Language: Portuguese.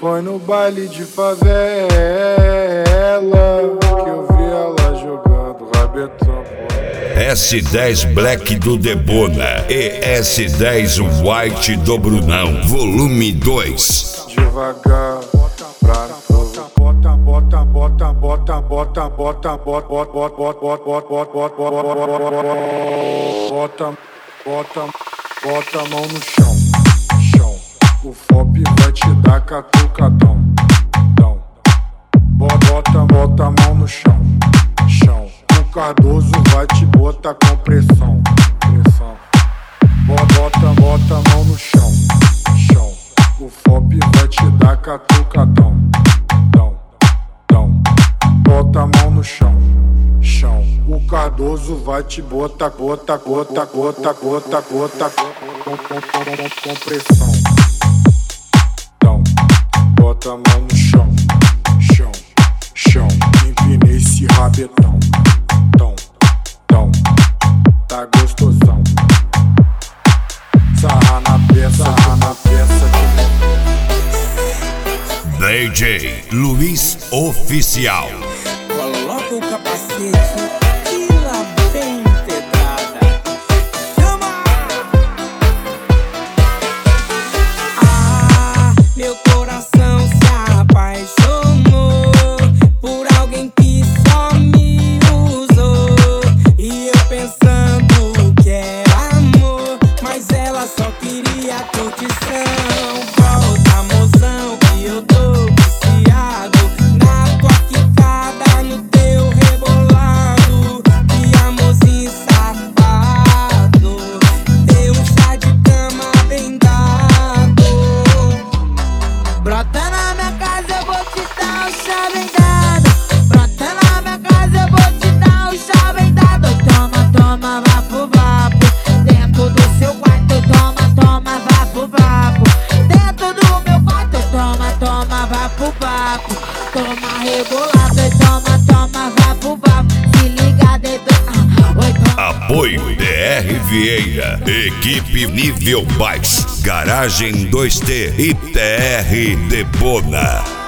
Foi no baile de favela que eu vi ela jogando rabetão. S10 Black do Debona e S10 White do Brunão, volume 2. Devagar, pra bota a mão no chão, chão. O FOP vai te dar catucadão, dão. Bota a mão no chão, chão. O Cardoso vai te botar com pressão, pressão. Bota a mão no chão, chão. O FOP vai te dar catucadão, dão, dão. Bota a mão no chão, chão. O Cardoso vai te botar, com pressão. Então, bota a mão no chão, chão, chão. Empina esse rabetão, tão, tão. Tá gostosão. Sarra na peça DJ Luiz Oficial. Coloca o capacete e lá vem pedrada. Chama! Ah, meu coração se apaixonou por alguém que só me usou. E eu pensando que era amor, mas ela só queria curtição. Volta, mozão, que eu tô viciado na tua quicada, no teu rebolado. Que amorzinho safado, teu chá de cama bem dado. Brota na minha casa, eu vou te dar o chá bem dado. Brota na minha casa, eu vou te dar o chá bem dado. Toma, toma, vapo, vapo. Dentro do seu quarto, toma, toma, vapo, vapo. Dentro do meu quarto, toma, toma, vapo, vapo. Toma rebolado, toma, toma, vapo, vapo. Se liga, dedo, oi, toma. Apoio DR Vieira, equipe nível baixo, Garagem 2T e TR Debona.